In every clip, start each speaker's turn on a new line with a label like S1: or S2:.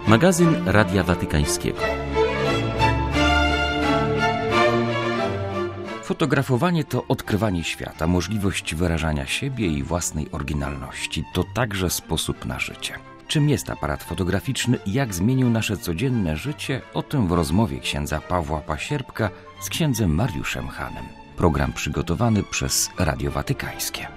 S1: Magazyn Radia Watykańskiego. Fotografowanie to odkrywanie świata, możliwość wyrażania siebie i własnej oryginalności. To także sposób na życie. Czym jest aparat fotograficzny i jak zmienił nasze codzienne życie? O tym w rozmowie księdza Pawła Pasierbka z księdzem Mariuszem Hanem. Program przygotowany przez Radio Watykańskie.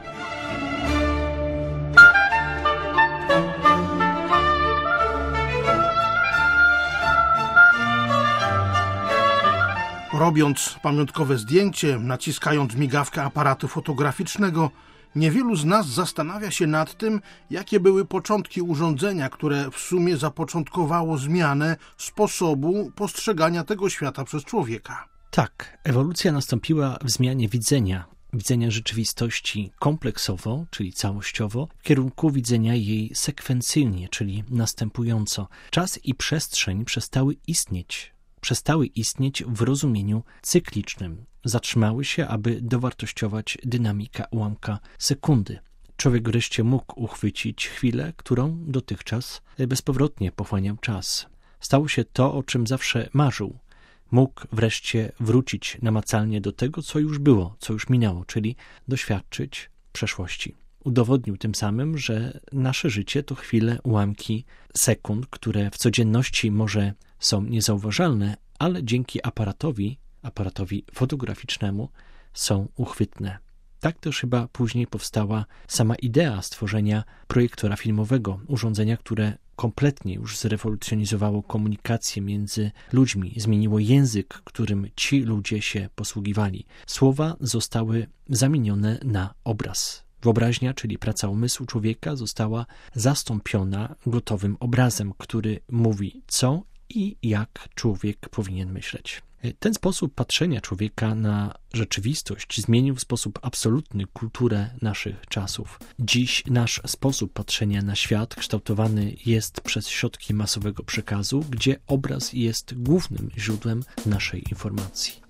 S2: Robiąc pamiątkowe zdjęcie, naciskając migawkę aparatu fotograficznego, niewielu z nas zastanawia się nad tym, jakie były początki urządzenia, które w sumie zapoczątkowało zmianę sposobu postrzegania tego świata przez człowieka.
S3: Tak, ewolucja nastąpiła w zmianie widzenia rzeczywistości kompleksowo, czyli całościowo, w kierunku widzenia jej sekwencyjnie, czyli następująco. Czas i przestrzeń przestały istnieć w rozumieniu cyklicznym. Zatrzymały się, aby dowartościować dynamika ułamka sekundy. Człowiek wreszcie mógł uchwycić chwilę, którą dotychczas bezpowrotnie pochłaniał czas. Stało się to, o czym zawsze marzył. Mógł wreszcie wrócić namacalnie do tego, co już było, co już minęło, czyli doświadczyć przeszłości. Udowodnił tym samym, że nasze życie to chwile, ułamki sekund, które w codzienności może są niezauważalne, ale dzięki aparatowi fotograficznemu są uchwytne. Tak też chyba później powstała sama idea stworzenia projektora filmowego, urządzenia, które kompletnie już zrewolucjonizowało komunikację między ludźmi, zmieniło język, którym ci ludzie się posługiwali. Słowa zostały zamienione na obraz. Wyobraźnia, czyli praca umysłu człowieka, została zastąpiona gotowym obrazem, który mówi, co i jak człowiek powinien myśleć. Ten sposób patrzenia człowieka na rzeczywistość zmienił w sposób absolutny kulturę naszych czasów. Dziś nasz sposób patrzenia na świat kształtowany jest przez środki masowego przekazu, gdzie obraz jest głównym źródłem naszej informacji.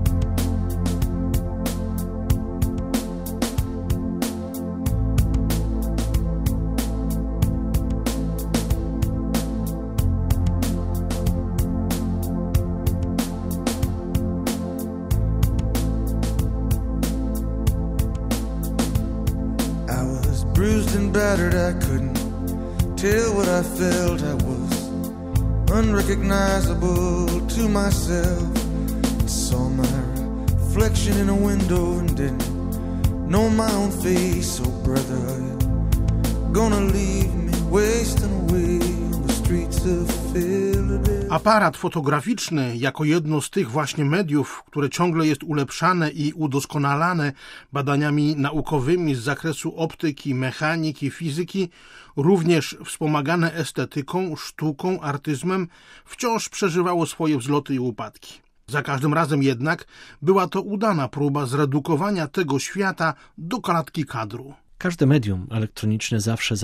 S4: Bruised and battered, I couldn't tell what I felt. I was unrecognizable to myself. I saw my reflection in a window and didn't know my own face. Oh brother, are you gonna leave me wasting away on the streets of Philadelphia?
S2: Aparat fotograficzny jako jedno z tych właśnie mediów, które ciągle jest ulepszane i udoskonalane badaniami naukowymi z zakresu optyki, mechaniki, fizyki, również wspomagane estetyką, sztuką, artyzmem, wciąż przeżywało swoje wzloty i upadki. Za każdym razem jednak była to udana próba zredukowania tego świata do klatki kadru.
S3: Każde medium elektroniczne zawsze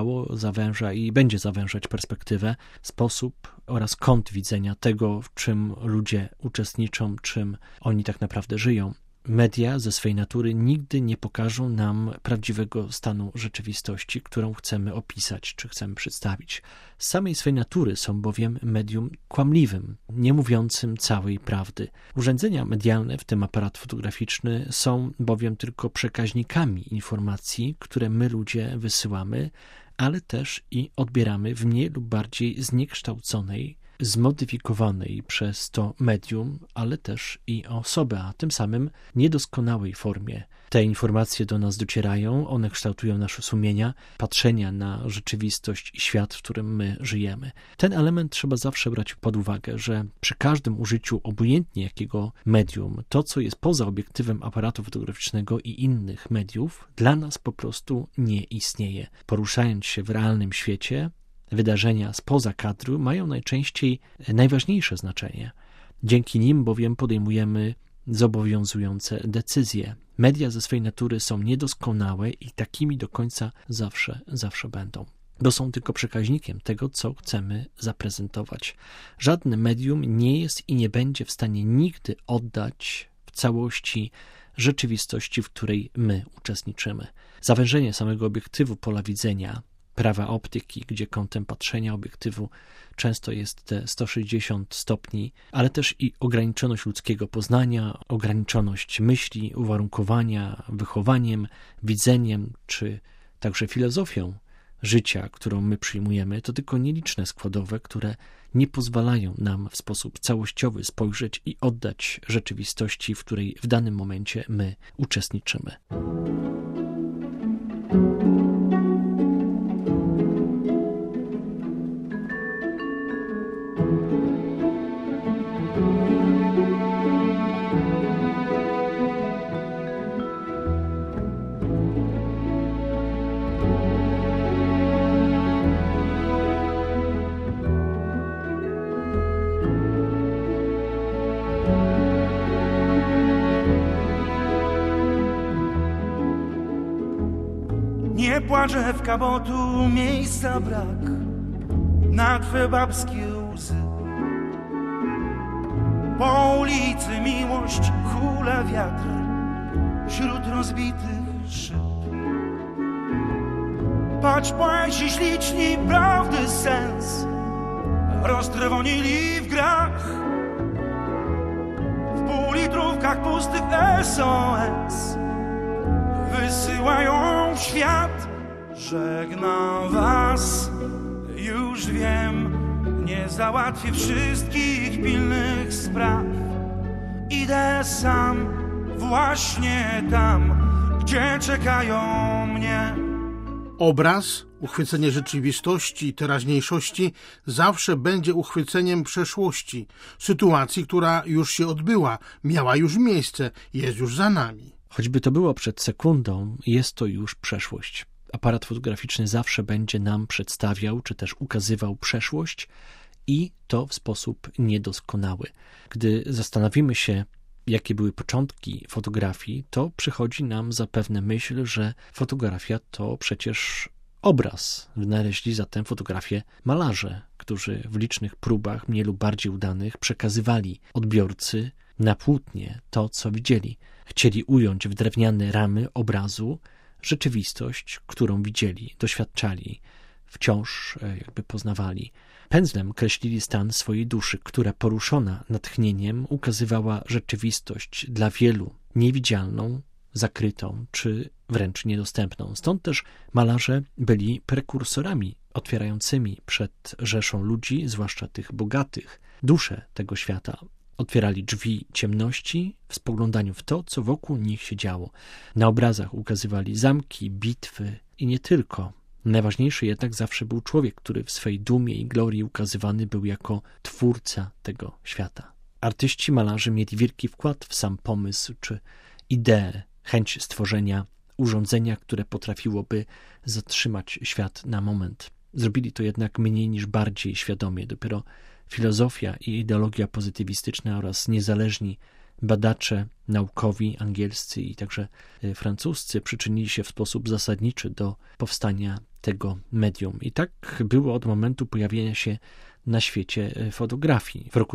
S3: zawęża i będzie zawężać perspektywę, sposób oraz kąt widzenia tego, w czym ludzie uczestniczą, czym oni tak naprawdę żyją. Media ze swej natury nigdy nie pokażą nam prawdziwego stanu rzeczywistości, którą chcemy opisać czy chcemy przedstawić. Z samej swej natury są bowiem medium kłamliwym, nie mówiącym całej prawdy. Urządzenia medialne, w tym aparat fotograficzny, są bowiem tylko przekaźnikami informacji, które my ludzie wysyłamy, ale też i odbieramy w mniej lub bardziej zniekształconej, zmodyfikowanej przez to medium, ale też i osobę, a tym samym niedoskonałej formie. Te informacje do nas docierają, one kształtują nasze sumienia, patrzenia na rzeczywistość i świat, w którym my żyjemy. Ten element trzeba zawsze brać pod uwagę, że przy każdym użyciu obojętnie jakiego medium, to co jest poza obiektywem aparatu fotograficznego i innych mediów, dla nas po prostu nie istnieje. Poruszając się w realnym świecie, wydarzenia spoza kadru mają najczęściej najważniejsze znaczenie. Dzięki nim bowiem podejmujemy zobowiązujące decyzje. Media ze swej natury są niedoskonałe i takimi do końca zawsze będą. Bo są tylko przekaźnikiem tego, co chcemy zaprezentować. Żadne medium nie jest i nie będzie w stanie nigdy oddać w całości rzeczywistości, w której my uczestniczymy. Zawężenie samego obiektywu pola widzenia prawa optyki, gdzie kątem patrzenia obiektywu często jest te 160 stopni, ale też i ograniczoność ludzkiego poznania, ograniczoność myśli, uwarunkowania wychowaniem, widzeniem, czy także filozofią życia, którą my przyjmujemy, to tylko nieliczne składowe, które nie pozwalają nam w sposób całościowy spojrzeć i oddać rzeczywistości, w której w danym momencie my uczestniczymy.
S5: Nie płaczewka, bo tu miejsca brak na twe babskie łzy. Po ulicy miłość hula wiatr wśród rozbitych szyb. Patrz, poeci śliczni prawdy sens roztrwonili w grach, w półlitrówkach pustych SOS wysyłają w świat. Żegnam was, już wiem, nie załatwię wszystkich pilnych spraw. Idę sam, właśnie tam, gdzie czekają mnie.
S2: Obraz, uchwycenie rzeczywistości i teraźniejszości zawsze będzie uchwyceniem przeszłości, sytuacji, która już się odbyła, miała już miejsce, jest już za nami.
S3: Choćby to było przed sekundą, jest to już przeszłość. Aparat fotograficzny zawsze będzie nam przedstawiał, czy też ukazywał przeszłość i to w sposób niedoskonały. Gdy zastanowimy się, jakie były początki fotografii, to przychodzi nam zapewne myśl, że fotografia to przecież obraz. Wynaleźli zatem fotografię malarze, którzy w licznych próbach, mniej lub bardziej udanych, przekazywali odbiorcy na płótnie to, co widzieli. Chcieli ująć w drewniane ramy obrazu rzeczywistość, którą widzieli, doświadczali, wciąż jakby poznawali. Pędzlem kreślili stan swojej duszy, która poruszona natchnieniem ukazywała rzeczywistość dla wielu niewidzialną, zakrytą czy wręcz niedostępną. Stąd też malarze byli prekursorami otwierającymi przed rzeszą ludzi, zwłaszcza tych bogatych, duszę tego świata. Otwierali drzwi ciemności w spoglądaniu w to, co wokół nich się działo. Na obrazach ukazywali zamki, bitwy i nie tylko. Najważniejszy jednak zawsze był człowiek, który w swej dumie i glorii ukazywany był jako twórca tego świata. Artyści, malarze mieli wielki wkład w sam pomysł czy ideę, chęć stworzenia urządzenia, które potrafiłoby zatrzymać świat na moment. Zrobili to jednak mniej niż bardziej świadomie. Dopiero filozofia i ideologia pozytywistyczna oraz niezależni badacze naukowi, angielscy i także francuscy przyczynili się w sposób zasadniczy do powstania tego medium. I tak było od momentu pojawienia się na świecie fotografii. W roku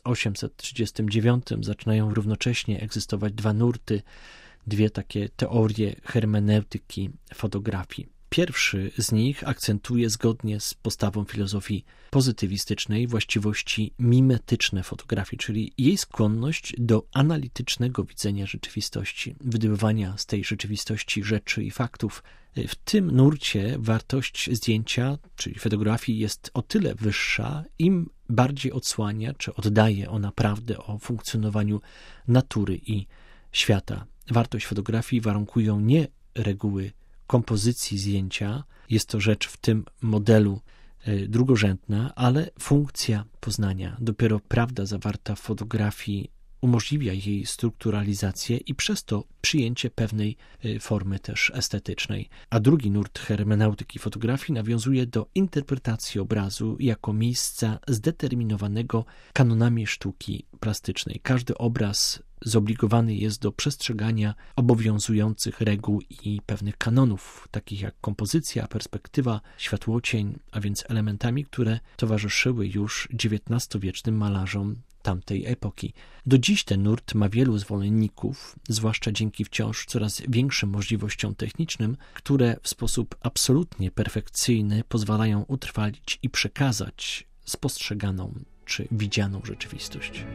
S3: 1839 zaczynają równocześnie egzystować dwa nurty, dwie takie teorie hermeneutyki fotografii. Pierwszy z nich akcentuje zgodnie z postawą filozofii pozytywistycznej właściwości mimetyczne fotografii, czyli jej skłonność do analitycznego widzenia rzeczywistości, wydobywania z tej rzeczywistości rzeczy i faktów. W tym nurcie wartość zdjęcia, czyli fotografii, jest o tyle wyższa, im bardziej odsłania czy oddaje ona prawdę o funkcjonowaniu natury i świata. Wartość fotografii warunkują nie reguły kompozycji zdjęcia, jest to rzecz w tym modelu drugorzędna, ale funkcja poznania. Dopiero prawda zawarta w fotografii umożliwia jej strukturalizację i przez to przyjęcie pewnej formy też estetycznej. A drugi nurt hermeneutyki fotografii nawiązuje do interpretacji obrazu jako miejsca zdeterminowanego kanonami sztuki plastycznej. Każdy obraz zobligowany jest do przestrzegania obowiązujących reguł i pewnych kanonów, takich jak kompozycja, perspektywa, światłocień, a więc elementami, które towarzyszyły już XIX-wiecznym malarzom tamtej epoki. Do dziś ten nurt ma wielu zwolenników, zwłaszcza dzięki wciąż coraz większym możliwościom technicznym, które w sposób absolutnie perfekcyjny pozwalają utrwalić i przekazać spostrzeganą czy widzianą rzeczywistość.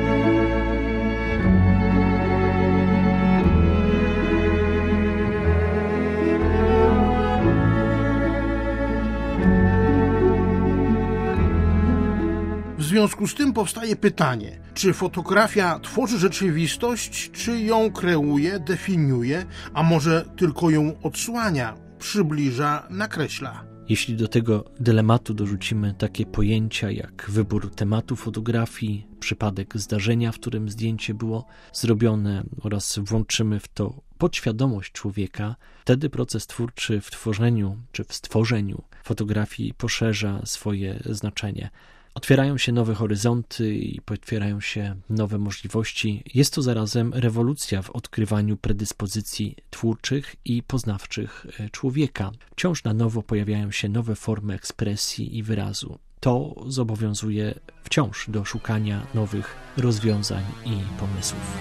S2: W związku z tym powstaje pytanie, czy fotografia tworzy rzeczywistość, czy ją kreuje, definiuje, a może tylko ją odsłania, przybliża, nakreśla.
S3: Jeśli do tego dylematu dorzucimy takie pojęcia jak wybór tematu fotografii, przypadek zdarzenia, w którym zdjęcie było zrobione oraz włączymy w to podświadomość człowieka, wtedy proces twórczy w tworzeniu czy w stworzeniu fotografii poszerza swoje znaczenie. Otwierają się nowe horyzonty i otwierają się nowe możliwości. Jest to zarazem rewolucja w odkrywaniu predyspozycji twórczych i poznawczych człowieka. Wciąż na nowo pojawiają się nowe formy ekspresji i wyrazu. To zobowiązuje wciąż do szukania nowych rozwiązań i pomysłów.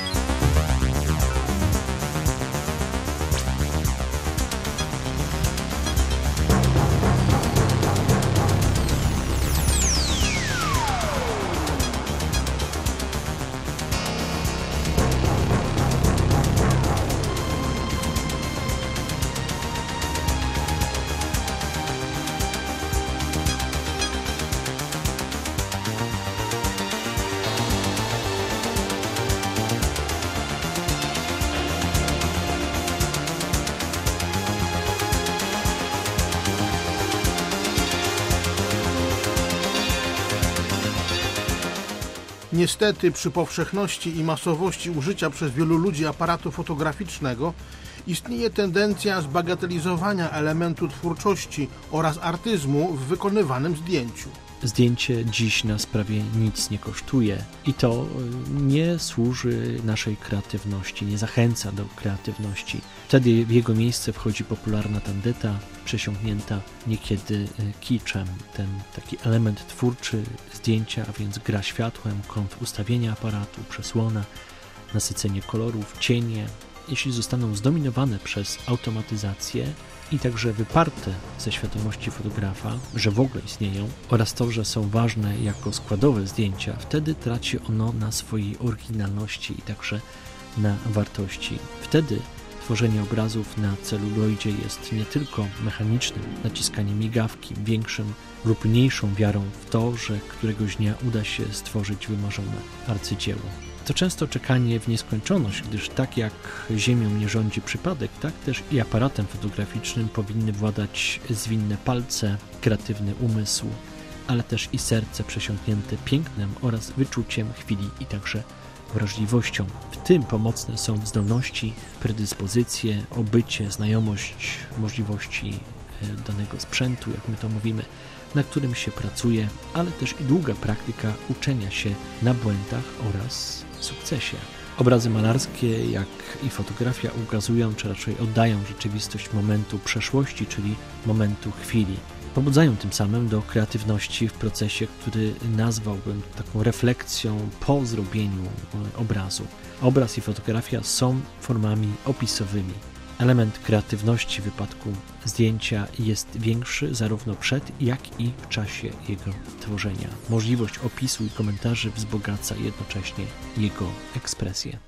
S2: Niestety przy powszechności i masowości użycia przez wielu ludzi aparatu fotograficznego istnieje tendencja zbagatelizowania elementu twórczości oraz artyzmu w wykonywanym zdjęciu.
S3: Zdjęcie dziś nas prawie nic nie kosztuje i to nie służy naszej kreatywności, nie zachęca do kreatywności. Wtedy w jego miejsce wchodzi popularna tandeta, przesiąknięta niekiedy kiczem. Ten taki element twórczy zdjęcia, a więc gra światłem, kąt ustawienia aparatu, przesłona, nasycenie kolorów, cienie, jeśli zostaną zdominowane przez automatyzację i także wyparte ze świadomości fotografa, że w ogóle istnieją, oraz to, że są ważne jako składowe zdjęcia, wtedy traci ono na swojej oryginalności i także na wartości. Wtedy tworzenie obrazów na celuloidzie jest nie tylko mechanicznym naciskaniem migawki, większym lub mniejszą wiarą w to, że któregoś dnia uda się stworzyć wymarzone arcydzieło. To często czekanie w nieskończoność, gdyż tak jak ziemią nie rządzi przypadek, tak też i aparatem fotograficznym powinny władać zwinne palce, kreatywny umysł, ale też i serce przesiąknięte pięknem oraz wyczuciem chwili i także wrażliwością. W tym pomocne są zdolności, predyspozycje, obycie, znajomość, możliwości danego sprzętu, jak my to mówimy, na którym się pracuje, ale też i długa praktyka uczenia się na błędach oraz sukcesie. Obrazy malarskie, jak i fotografia ukazują, czy raczej oddają rzeczywistość momentu przeszłości, czyli momentu chwili. Pobudzają tym samym do kreatywności w procesie, który nazwałbym taką refleksją po zrobieniu obrazu. Obraz i fotografia są formami opisowymi. Element kreatywności w wypadku zdjęcia jest większy zarówno przed, jak i w czasie jego tworzenia. Możliwość opisu i komentarzy wzbogaca jednocześnie jego ekspresję.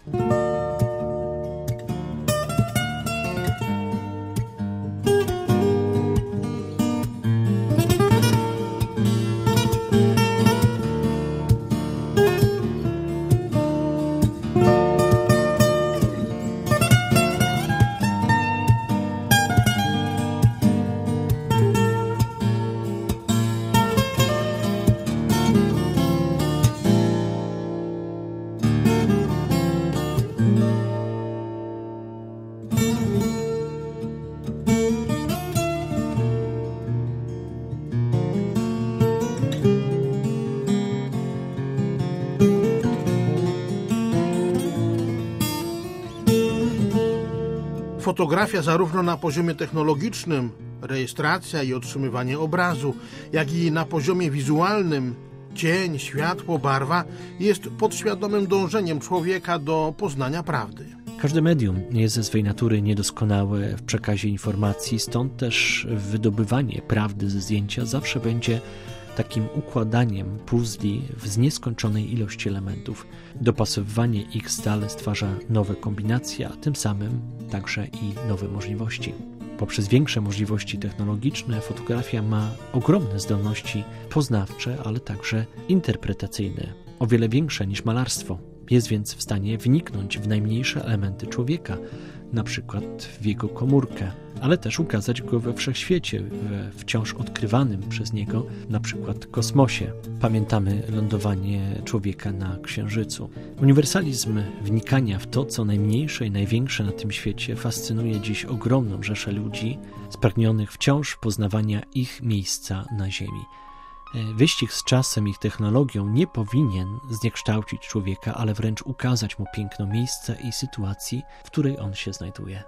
S2: Fotografia zarówno na poziomie technologicznym, rejestracja i otrzymywanie obrazu, jak i na poziomie wizualnym, cień, światło, barwa, jest podświadomym dążeniem człowieka do poznania prawdy.
S3: Każde medium jest ze swej natury niedoskonałe w przekazie informacji, stąd też wydobywanie prawdy ze zdjęcia zawsze będzie takim układaniem puzli z nieskończonej ilości elementów. Dopasowywanie ich stale stwarza nowe kombinacje, a tym samym także i nowe możliwości. Poprzez większe możliwości technologiczne fotografia ma ogromne zdolności poznawcze, ale także interpretacyjne, o wiele większe niż malarstwo. Jest więc w stanie wniknąć w najmniejsze elementy człowieka, na przykład w jego komórkę, ale też ukazać go we wszechświecie, we wciąż odkrywanym przez niego, na przykład kosmosie. Pamiętamy lądowanie człowieka na Księżycu. Uniwersalizm wnikania w to, co najmniejsze i największe na tym świecie, fascynuje dziś ogromną rzeszę ludzi, spragnionych wciąż poznawania ich miejsca na Ziemi. Wyścig z czasem i technologią nie powinien zniekształcić człowieka, ale wręcz ukazać mu piękno miejsca i sytuacji, w której on się znajduje.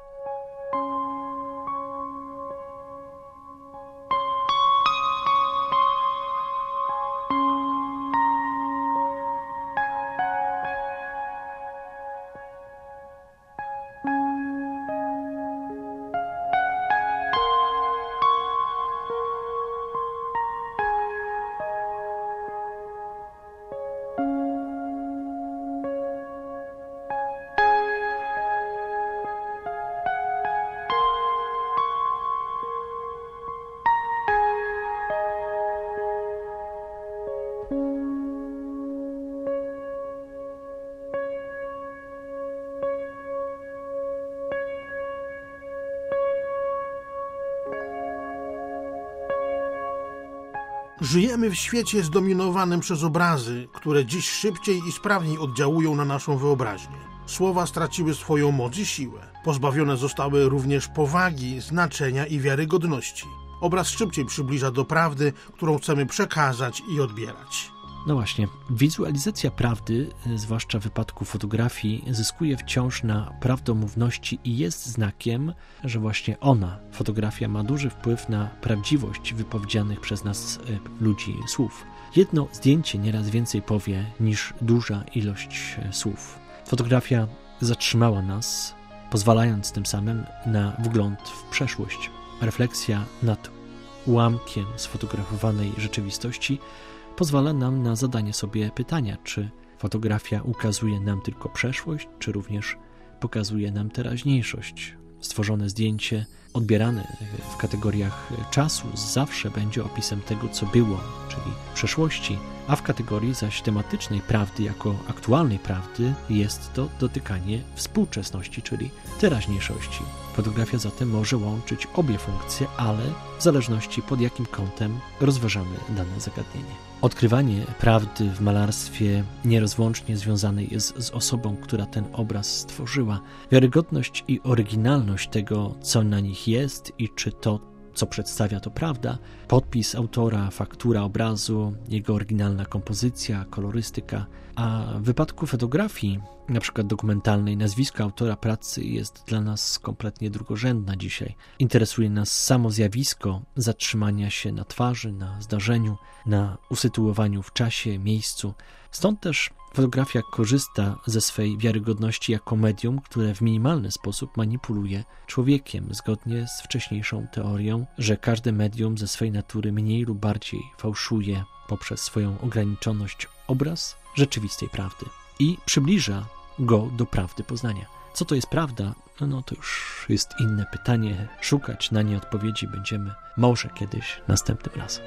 S2: Żyjemy w świecie zdominowanym przez obrazy, które dziś szybciej i sprawniej oddziałują na naszą wyobraźnię. Słowa straciły swoją moc i siłę. Pozbawione zostały również powagi, znaczenia i wiarygodności. Obraz szybciej przybliża do prawdy, którą chcemy przekazać i odbierać.
S3: No właśnie, wizualizacja prawdy, zwłaszcza w wypadku fotografii, zyskuje wciąż na prawdomówności i jest znakiem, że właśnie ona, fotografia, ma duży wpływ na prawdziwość wypowiedzianych przez nas ludzi słów. Jedno zdjęcie nieraz więcej powie niż duża ilość słów. Fotografia zatrzymała nas, pozwalając tym samym na wgląd w przeszłość. Refleksja nad ułamkiem sfotografowanej rzeczywistości pozwala nam na zadanie sobie pytania, czy fotografia ukazuje nam tylko przeszłość, czy również pokazuje nam teraźniejszość. Stworzone zdjęcie odbierane w kategoriach czasu zawsze będzie opisem tego, co było, czyli przeszłości, a w kategorii zaś tematycznej prawdy jako aktualnej prawdy jest to dotykanie współczesności, czyli teraźniejszości. Fotografia zatem może łączyć obie funkcje, ale w zależności pod jakim kątem rozważamy dane zagadnienie. Odkrywanie prawdy w malarstwie nierozłącznie związane jest z osobą, która ten obraz stworzyła. Wiarygodność i oryginalność tego, co na nich jest i czy to, co przedstawia, to prawda, podpis autora, faktura obrazu, jego oryginalna kompozycja, kolorystyka, a w wypadku fotografii, na przykład dokumentalnej, nazwisko autora pracy jest dla nas kompletnie drugorzędne dzisiaj. Interesuje nas samo zjawisko zatrzymania się na twarzy, na zdarzeniu, na usytuowaniu w czasie, miejscu. Stąd też fotografia korzysta ze swej wiarygodności jako medium, które w minimalny sposób manipuluje człowiekiem, zgodnie z wcześniejszą teorią, że każde medium ze swej natury mniej lub bardziej fałszuje poprzez swoją ograniczoność obraz rzeczywistej prawdy i przybliża go do prawdy poznania. Co to jest prawda? No to już jest inne pytanie. Szukać na nie odpowiedzi będziemy może kiedyś następnym razem.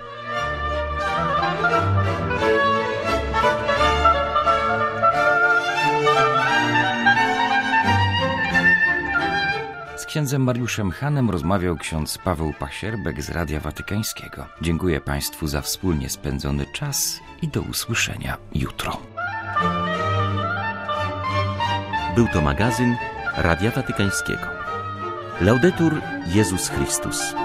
S1: Z księdzem Mariuszem Hanem rozmawiał ksiądz Paweł Pasierbek z Radia Watykańskiego. Dziękuję Państwu za wspólnie spędzony czas i do usłyszenia jutro.
S6: Był to magazyn Radia Watykańskiego. Laudetur Jezus Chrystus.